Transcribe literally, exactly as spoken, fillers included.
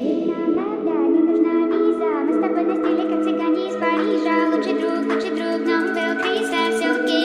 нам правда не нужна виза. Мы с тобой на стиле, как цыгане из Парижа. Лучший друг, лучший друг, но он был Криса, все окей.